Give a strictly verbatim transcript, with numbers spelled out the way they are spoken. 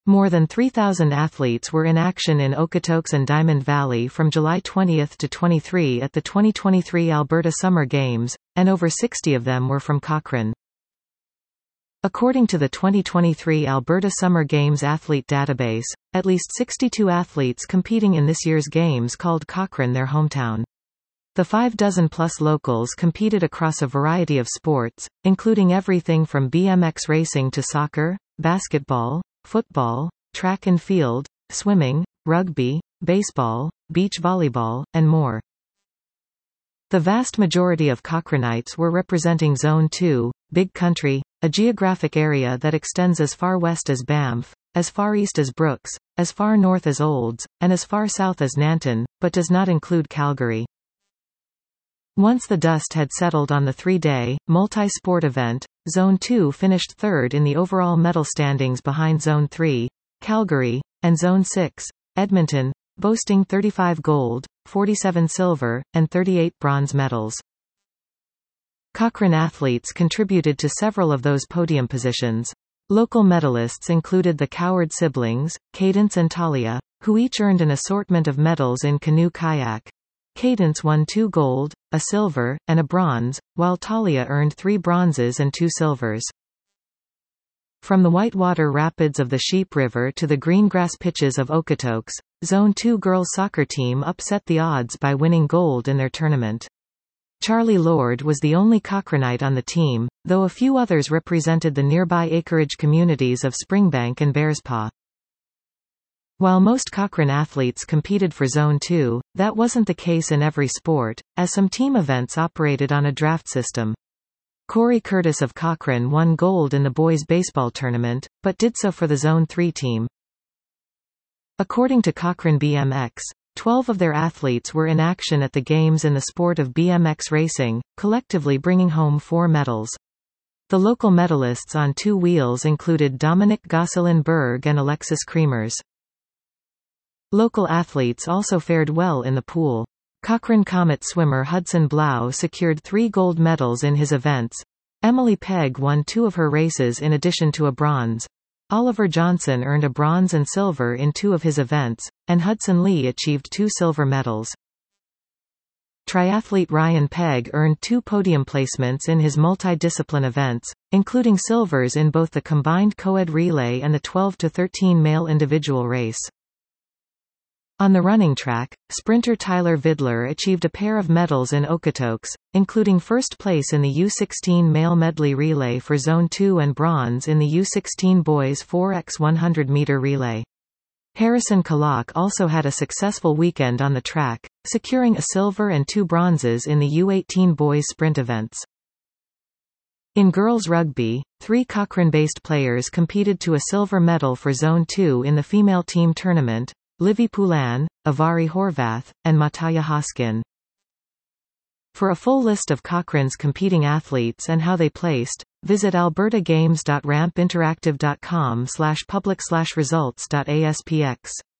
More than three thousand athletes were in action in Okotoks and Diamond Valley from July twentieth to twenty-third at the twenty twenty-three Alberta Summer Games, and over sixty of them were from Cochrane. According to the twenty twenty-three Alberta Summer Games Athlete Database, at least sixty-two athletes competing in this year's Games called Cochrane their hometown. The five dozen plus locals competed across a variety of sports, including everything from B M X racing to soccer, basketball, football, track and field, swimming, rugby, baseball, beach volleyball, and more. The vast majority of Cochranites were representing Zone two, Big Country, a geographic area that extends as far west as Banff, as far east as Brooks, as far north as Olds, and as far south as Nanton, but does not include Calgary. Once the dust had settled on the three-day, multi-sport event, Zone two finished third in the overall medal standings behind Zone three, Calgary, and Zone six, Edmonton, boasting thirty-five gold, forty-seven silver, and thirty-eight bronze medals. Cochrane athletes contributed to several of those podium positions. Local medalists included the Coward siblings, Cadence and Talia, who each earned an assortment of medals in canoe-kayak. Cadence won two gold, a silver, and a bronze, while Talia earned three bronzes and two silvers. From the whitewater rapids of the Sheep River to the greengrass pitches of Okotoks, Zone two girls soccer team upset the odds by winning gold in their tournament. Charlie Lord was the only Cochranite on the team, though a few others represented the nearby acreage communities of Springbank and Bearspaw. While most Cochrane athletes competed for Zone two, that wasn't the case in every sport, as some team events operated on a draft system. Corey Curtis of Cochrane won gold in the boys' baseball tournament, but did so for the Zone three team. According to Cochrane B M X, twelve of their athletes were in action at the Games in the sport of B M X racing, collectively bringing home four medals. The local medalists on two wheels included Dominic Gosselin-Berg and Alexis Creamers. Local athletes also fared well in the pool. Cochrane Comet swimmer Hudson Blau secured three gold medals in his events. Emily Pegg won two of her races in addition to a bronze. Oliver Johnson earned a bronze and silver in two of his events, and Hudson Lee achieved two silver medals. Triathlete Ryan Pegg earned two podium placements in his multi-discipline events, including silvers in both the combined co-ed relay and the twelve to thirteen male individual race. On the running track, sprinter Tyler Vidler achieved a pair of medals in Okotoks, including first place in the U sixteen male medley relay for Zone two and bronze in the U sixteen boys four by one hundred meter relay. Harrison Kalak also had a successful weekend on the track, securing a silver and two bronzes in the U eighteen boys sprint events. In girls rugby, three Cochrane-based players competed to a silver medal for Zone two in the female team tournament: Livy Poulin, Avari Horvath, and Mataya Hoskin. For a full list of Cochrane's competing athletes and how they placed, visit albertagames dot rampinteractive dot com slash public slash results dot aspx.